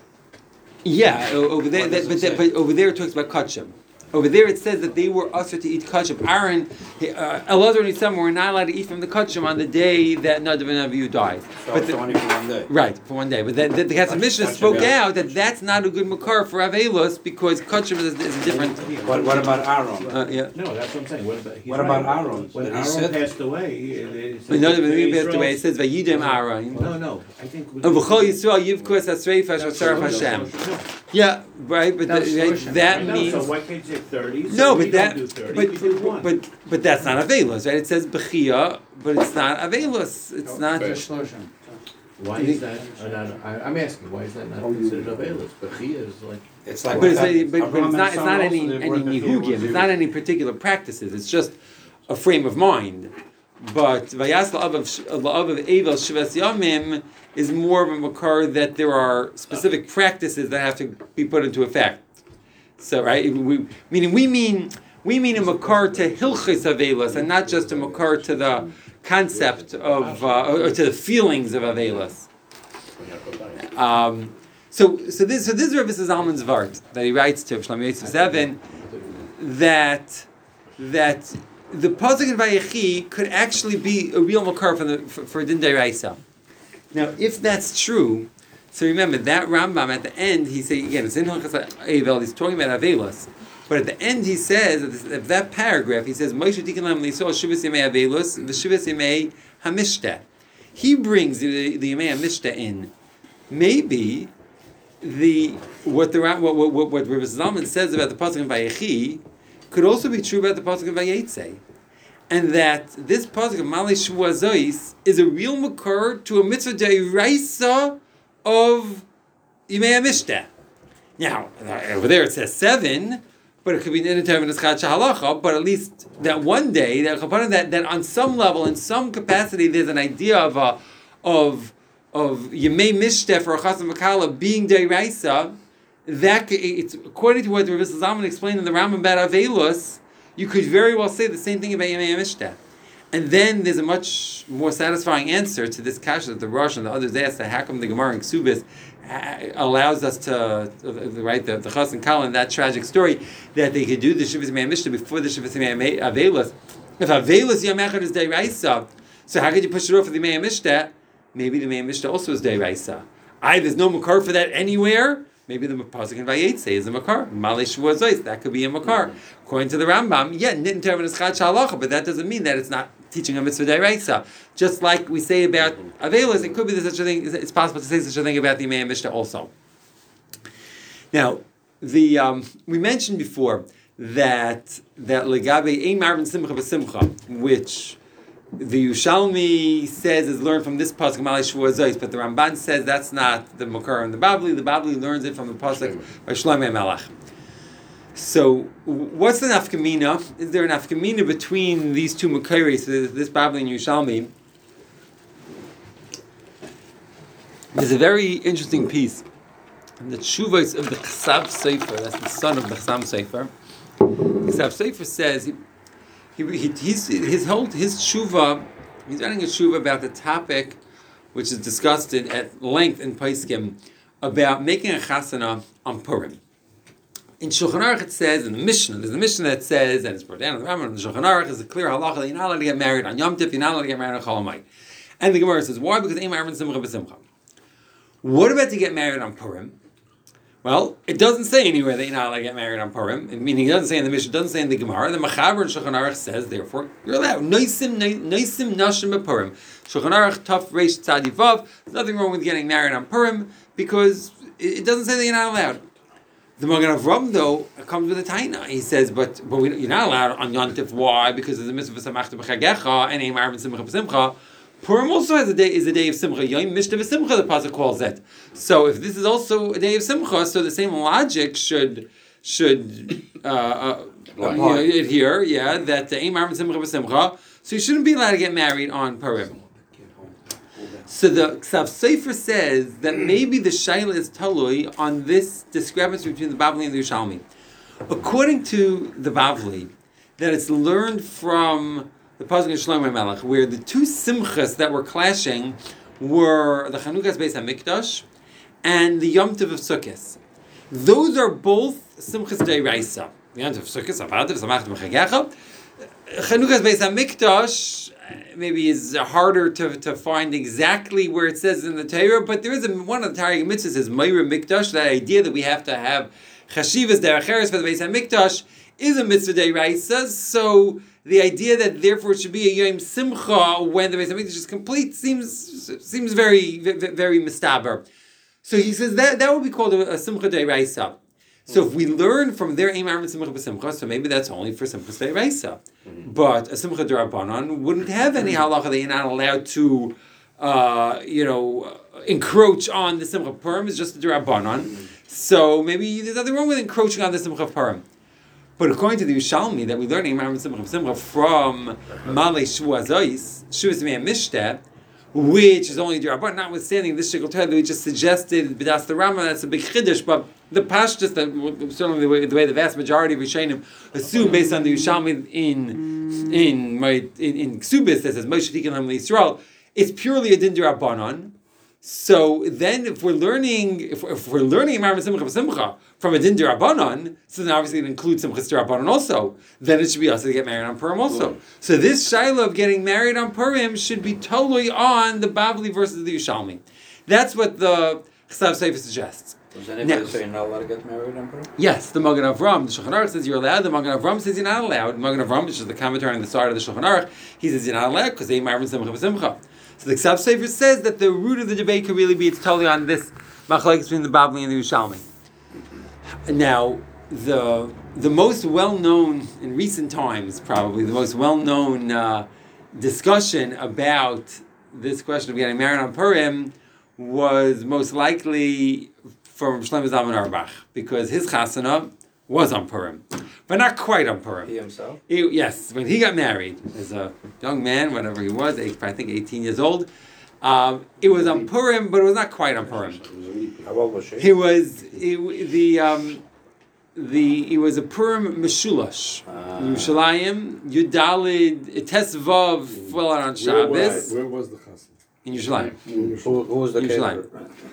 Yeah, over there, but over there it talks about kachim. Over there it says that they were usher to eat kachim. Aaron, Elazar and Yisam were not allowed to eat from the kachim on the day that Nadav and Avihu died. So it's only for one day. Right, for one day. But the Kesef Mishnah spoke out that that's not a good makar for Avelus because kachim is a different. What about Aaron? Yeah. No, that's what I'm saying. What about Aaron? When Did he Aaron sit? passed away, When Nadav and Avihu passed away, it says Vayidem Aaron. No, I think. V'chol Yisrael Yivkos Asreif Asher Hashem. Yeah, right, but that means. So why can't you say 30? No, we but that, don't do 30, we do one. but that's not Avelus, right? It says Bechia, but it's not Avelus. It's not. Why is that? I'm asking, why is that not considered available? But he is like. It's like. But it's not any nihugim. It's not any particular practices. It's just a frame of mind. But Vayas la'av of Evel Shivas Yamim is more of a makar that there are specific practices that have to be put into effect. So right, we mean a makar to hilchis avelas and not just a makar to the concept of or to the feelings of avelas. So this is Rav Zalman's Vart that he writes to Shlomo Yosef 7 that the pasuk in Vayechi could actually be a real makar for Din Deraisa. Now, if that's true, so remember that Rambam at the end he says again it's in Hilchos Evel. He's talking about Avelus, but at the end he says of that paragraph he says Moshe Tikin Lam Lisol Shivas Yemei Avelus v'Shivas Yemei Hamishta. He brings the Yemei Hamishta in. Maybe what Rav Zalman says about the pasuk in Vayechi could also be true about the pasuk in Vayetze, and that this pasuk of Malei Shvua Zois is a real makar to a mitzvah deiraisa of Yimei HaMishta. Now, over there it says 7, but it could be in the term of Neschad Shahalacha, but at least that one day, that on some level, in some capacity, there's an idea of Yimei Mishta for a Chasam Makala being deiraisa. That it's according to what Rav Zalman explained in the Rambam about Avelus, you could very well say the same thing about Yemei HaMishta. And then there's a much more satisfying answer to this kasha that the Rosh and the others asked, that how come the Gemara in Ksubis allows us to write the Chas and Kal in that tragic story that they could do the Shivas Yemei HaMishta before the Shivas Yemei Avelus. If Avelus Yom Echad is Deiraisa, so how could you push it off for the Yemei HaMishta? Maybe the Yemei HaMishta also is Deiraisa. There's no makar for that anywhere. Maybe the pasuk in Vayetze is a makar. Malei Shvua Zois, that could be a makar. According to the Rambam, Nitn Termin is Chad Shalacha, but that doesn't mean that it's not teaching a mitzvah deraisa. Just like we say about Avelis, it could be such a thing. It's possible to say such a thing about the Yemei HaMishta also. Now, we mentioned before that legabe ein marvin simcha v'simcha, which the Yushalmi says is learned from this pasuk Malei Shvua Zois, but the Ramban says that's not the makar in the Babli. The Babli learns it from the pasuk by Shlomo Melech. So, what's the nafkamina? Is there a nafkamina between these two makaris, this Babli and Yushalmi? There's a very interesting piece in the Tshuvos of the Chsav Sefer. That's the son of the Chsam Sefer. The Chsav Sefer says his tshuva, he's writing a tshuva about the topic which is discussed at length in Paiskim about making a chasana on Purim. In Shulchan Aruch it says, in the Mishnah, there's a Mishnah that says, and it's brought down in the Rambam, in the Shulchan Aruch is a clear halacha that you're not allowed to get married on Yom Tif, you're not allowed to get married on Chol Hamoed. And the Gemara says, why? Because Ein Ma'arvin Simcha B'Simcha. What about to get married on Purim? Well, it doesn't say anywhere that you're not allowed to get married on Purim. Meaning, it doesn't say in the Mishnah, it doesn't say in the Gemara. The Machaber in Shulchan Aruch says, therefore, you're allowed. Noisim Nashim B'Purim. Shulchan Aruch Taf Reish Tzadi Vav. There's nothing wrong with getting married on Purim because it doesn't say that you're not allowed. The Magen Avraham, though, comes with a taina. He says, but you're not allowed on Yom Tif. Why? Because of the mitzvah Samachta B'Chagecha and Ein Ma'arvin Simcha B'Simcha. Purim also is a day of Simcha. Yom Mishta V'Simcha, the pasuk calls it. So if this is also a day of Simcha, so the same logic should adhere. Yeah, that the Ein Ma'arvin Simcha B'Simcha. So you shouldn't be allowed to get married on Purim. So the Ksav Sefer says that maybe the Shaila is talui on this discrepancy between the Bavli and the Yerushalmi. According to the Bavli, that it's learned from the Pasuk in Shlomo Melech, where the two simchas that were clashing were the Chanukas Beis HaMikdash and the Yom Tov of Sukkot. Those are both simchas de'iraisa. The Yom Tov of Sukkot, Avativ, Samachta B'Chagecha. Chanukas Beis HaMikdash maybe is harder to find exactly where it says in the Torah, but there is one of the Torah mitzvahs says Meira Mikdash. That idea that we have to have chashivas deracheres for the Beis HaMikdash is a mitzvah deiraisa. So the idea that therefore it should be a Yom Simcha when the Beis HaMikdash is complete seems very very mistaber. So he says that would be called a Simcha deiraisa. So if we learn from their Ein Ma'arvin Simcha B'Simcha, so maybe that's only for Simcha Deiraisa. But a Simcha D'Rabbanan wouldn't have any halacha that you're not allowed to, encroach on the Simcha Purim. It's just a D'Rabbanan. So maybe there's nothing wrong with encroaching on the Simcha Purim. But according to the Yerushalmi, that we learn Ein Ma'arvin Simcha B'Simcha from Malei Shvu Azois, Shuvas Mei Mishteh, which is only D'Rabbanan, notwithstanding this Shikol Torah that we just suggested, B'das the Rambam, that's a big chiddush, but the pashtus, that certainly the way the vast majority of Rishonim assume based on the Yerushalmi in Ksubis that says Moshe Tikkun Lam Yisrael, it's purely a din D'Rabbanan. So then, if we're learning Ma'arvin Simcha B'Simcha from a din D'Rabbanan, so then obviously it includes Simchas D'Rabbanan also. Then it should be also to get married on Purim also. So this shaila of getting married on Purim should be totally on the Bavli versus the Yerushalmi. That's what the Ksav Sefer suggests. Does anybody say you're not allowed to get married on Purim? Yes, the Magen Avraham, the Shulchan Aruch says you're allowed. The Magen Avraham says you're not allowed. The Magen Avraham, which is the commentary on the side of the Shulchan Aruch, he says you're not allowed because they Ma'arvin Simcha B'Simcha. So the Ksav Sefer says that the root of the debate could really be it's totally on this machlokes between the Bavli and the Yerushalmi. Now, the most well-known in recent times, probably the most well-known discussion about this question of getting married on Purim was most likely from Shlomo Zalman Auerbach, because his chasana was on Purim, but not quite on Purim. He himself? Yes, when he got married as a young man, whatever he was, I think 18 years old, it was on Purim, but it was not quite on Purim. How old was she? He was a Purim Meshulash. Yerushalayim, Yudalid, Tesvav fell out on Shabbos. Where was the chassan? In Yerushalayim. Who was the Yerushalayim.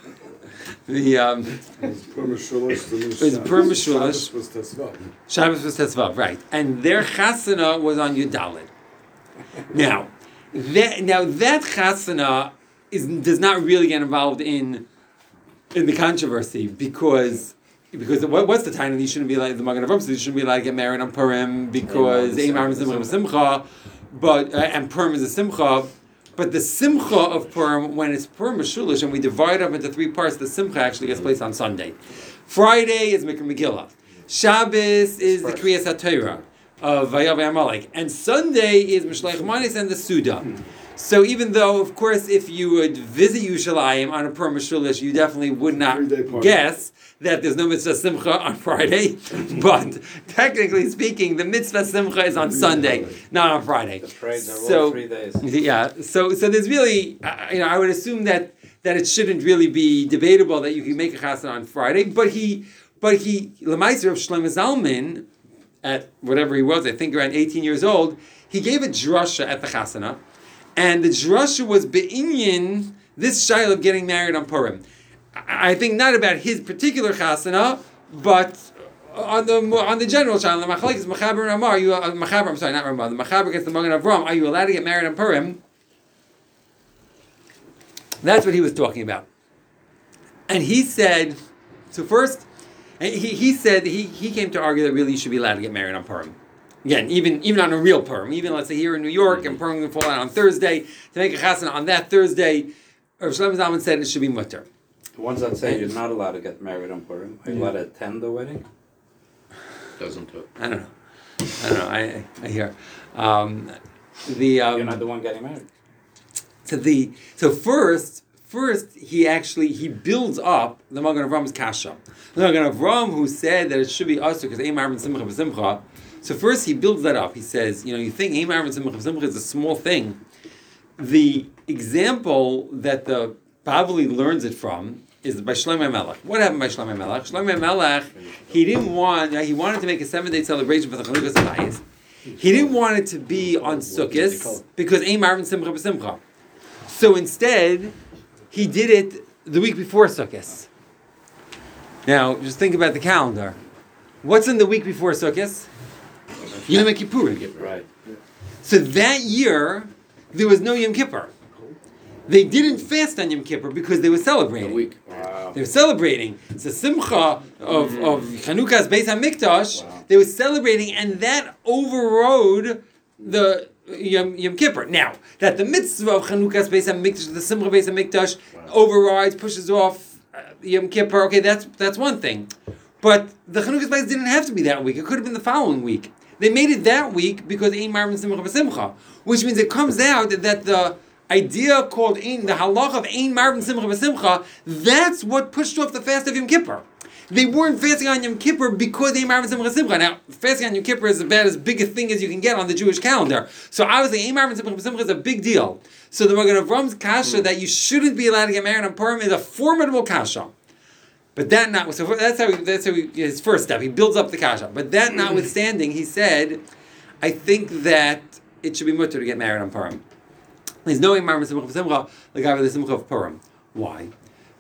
It was Purim Meshulash. It was Purim Meshulash. Shabbos was Tesvav. Shabbos was Tesvav, right. And their chasana was on Yudalid. Now that chasana does not really get involved in the controversy because what's the time that you shouldn't be like the Magen Avraham says you shouldn't be allowed to get married on Purim because Ein Ma'arvin Simcha B'Simcha, but and Purim is a Simcha. But the Simcha of Purim, when it's Purim Meshulish, and we divide up into three parts, the Simcha actually gets placed on Sunday. Friday is Mikra Megillah. Shabbos is the Kriyas HaTorah of Vayav Amalek. And Sunday is Mishleich Manis and the Suda. So even though, of course, if you would visit Yerushalayim on a Purim Meshulish, you definitely would not guess that there's no mitzvah simcha on Friday, but technically speaking, the mitzvah simcha is on Sunday, not on Friday. So 3 days. Yeah, so there's really, I would assume that it shouldn't really be debatable that you can make a chassan on Friday, but he, Lemaiser of Shlomo Zalman, at whatever he was, I think around 18 years old, he gave a drasha at the chasana, and the drasha was be'inyan, this shayla of getting married on Purim. I think not about his particular chasana, but on the general channel, the Machlekes Mechaber and Amar, you Mechaber. I'm sorry, not Ramah. The Mechaber gets the Magen Avram. Are you allowed to get married on Purim? That's what he was talking about. And he said, so first, he said he came to argue that really you should be allowed to get married on Purim. Again, even on a real Purim, even let's say here in New York, and Purim will fall out on Thursday, to make a chasana on that Thursday, Rav Shlomo Zalman said it should be mutter. The ones that say you're not allowed to get married on Purim, are you allowed to attend the wedding? Doesn't it? I don't know. I hear. You're not the one getting married. So first he builds up the Magen Avram's kasha. The Magen Avram who said that it should be usher because Eimar and Simcha v'Simcha. So first he builds that up. He says, you think Eimar and Simcha v'Simcha is a small thing. The example that the Bavli learns it from is by Shlomo Melech. What happened by Shlomo Melech? Shlomo Melech, he wanted to make a 7-day celebration for the Chanukas Hayis. He didn't want it to be on Sukkot because Eimar and Simcha v'Simcha. So instead, he did it the week before Sukkot. Now, just think about the calendar. What's in the week before Sukkot? Yom Kippur. Right. So that year, there was no Yom Kippur. They didn't fast on Yom Kippur because they were celebrating. A week. Wow. They were celebrating. It's a simcha of Chanukah's Beis HaMikdash. Wow. They were celebrating, and that overrode the Yom Kippur. Now, that the mitzvah of Chanukah's Beis HaMikdash, the simcha Beis HaMikdash, overrides, pushes off Yom Kippur, okay, that's one thing. But the Chanukah's Beis didn't have to be that week. It could have been the following week. They made it that week because Ein Marvin Simcha B'Simcha, which means it comes out that the idea called the halach of Ein Marvin Simcha B'Simcha, that's what pushed off the fast of Yom Kippur. They weren't fasting on Yom Kippur because Ein Marvin Simcha B'Simcha. Now, fasting on Yom Kippur is about as big a thing as you can get on the Jewish calendar. So obviously, Ein Marvin Simcha B'Simcha is a big deal. So the Magen Avram's kasha that you shouldn't be allowed to get married on Purim is a formidable kasha. But that that's how his first step. He builds up the kasha. But that notwithstanding, he said, I think that it should be mutter to get married on Purim. There's no Imam Simcha Simcha like I the Simcha of Purim. Why?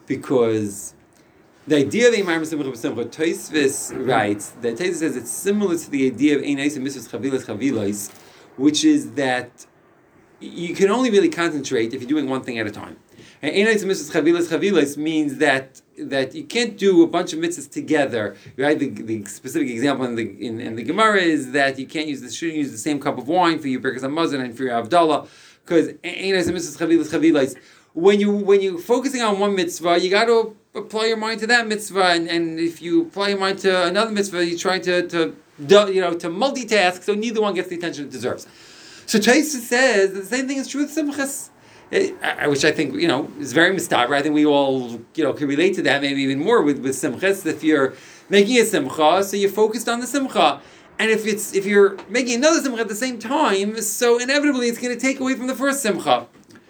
Because the idea of Imam Simcha Simcha, Tosfos writes that Tosfos says it's similar to the idea of Einais and Mitzvos Chavilas, which is that you can only really concentrate if you're doing one thing at a time. And Einais and Mitzvos Chavilas means that you can't do a bunch of mitzvahs together. Right? The specific example in the Gemara is that you shouldn't use the same cup of wine for your Birkas HaMazon and for your Havdalah, because Einais and Mitzvos Chavilas. When you're focusing on one mitzvah, you got to apply your mind to that mitzvah, and if you apply your mind to another mitzvah, you're trying to multitask, so neither one gets the attention it deserves. So Tosfos says that the same thing is true with Simchas. Which I think is very mistaber. I think we all can relate to that, maybe even more with simchas. If you're making a simcha, so you're focused on the simcha, and if you're making another simcha at the same time, so inevitably it's going to take away from the first simcha.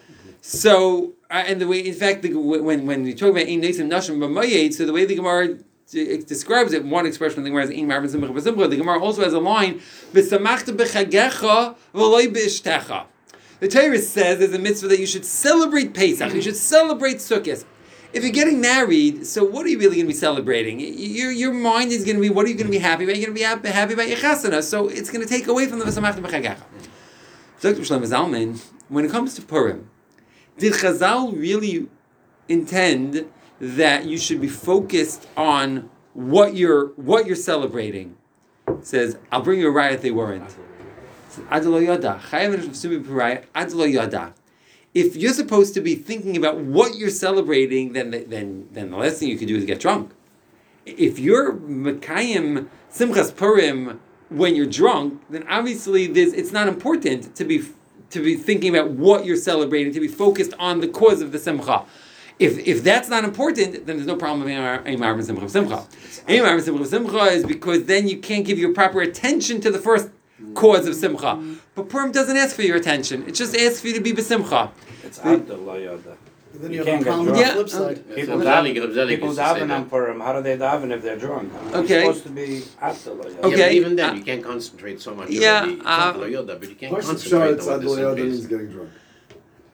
So and the way, in fact, when you talk about ein nesim nashim b'mayed, so the way the Gemara describes it, one expression from the Gemara is ein marvin simcha b'simcha. The Gemara also has a line v'samachta b'chagecha v'loy b'ishtecha. The Torah says there's a mitzvah that you should celebrate Pesach, you should celebrate Sukkot. If you're getting married, so what are you really going to be celebrating? Your mind is going to be, what are you going to be happy about? You're going to be happy about your chasana, so it's going to take away from the V'samachta b'chagecha. Dr. Shlomo Zalman, when it comes to Purim, did Chazal really intend that you should be focused on what you're celebrating? It says, I'll bring you a riot they weren't. If you're supposed to be thinking about what you're celebrating, then the last thing you can do is get drunk. If you're Mekayim Simchas Purim when you're drunk, then obviously it's not important to be thinking about what you're celebrating, to be focused on the cause of the Simcha. If that's not important, then there's no problem with Eimar Simcha Simcha. Eimar Simcha Simcha is because then you can't give your proper attention to the first cause of simcha. But Purim doesn't ask for your attention. It just asks for you to be b'simcha. It's Abdullah Yoda. Then you have a problem with the flip side. People daven on Purim. How do they daven if they're drunk? Okay. It's supposed to be Abdullah Yoda. Okay. Yeah, but even then, you can't concentrate so much on the Yoda, but you can't concentrate on what the Yoda means getting drunk.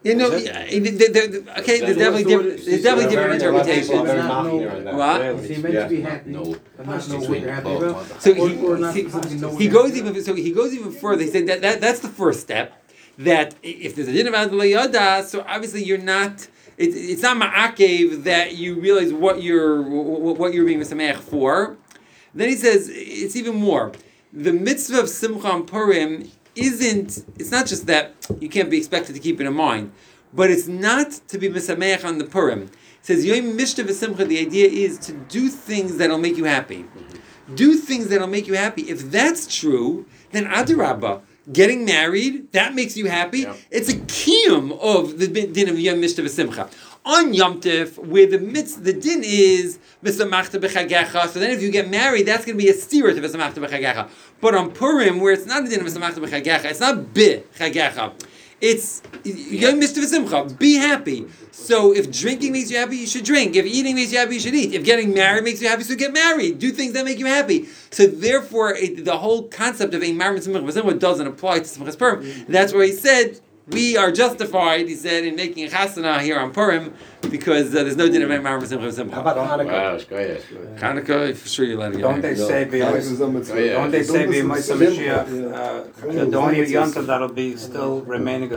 You know, Is okay, there's definitely different interpretations. They're knocking on that. What? Is he meant to be happy? No. But not know what you're happy about? So Or not specifically know what he you're goes happy even about? so he goes even further. He said that's the first step. That if there's a din of adla yada, so obviously you're not. It's not ma'akev that you realize what you're being misameach for. Then he says it's even more. The mitzvah of Simcha and Purim isn't. It's not just that you can't be expected to keep it in mind, but it's not to be misameach on the Purim. It says Yom Mishta v'Simcha. The idea is to do things that'll make you happy. Do things that'll make you happy. If that's true, then adarabba. Getting married, that makes you happy. Yeah. It's a kiyum of the din of Yom Mishta v'Simcha. On Yom Tif, where the din is v'samachta b'chagecha, so then if you get married, that's going to be a steer to v'samachta b'chagecha. But on Purim, where it's not a din of v'samachta b'chagecha, it's not b'chagecha. It's Yom Mishta v'Simcha. Be happy. So if drinking makes you happy, you should drink. If eating makes you happy, you should eat. If getting married makes you happy, so get married. Do things that make you happy. So therefore, the whole concept of a married Simcha doesn't apply to Simchas Purim. That's where he said, we are justified, he said, in making a chasana here on Purim, because there's no din of married Simcha. How about Hanukkah? Wow, it's great. Hanukkah, for sure you're letting it Don't out. they say yeah. don't they say Mashiach? The only yontav that'll be still remaining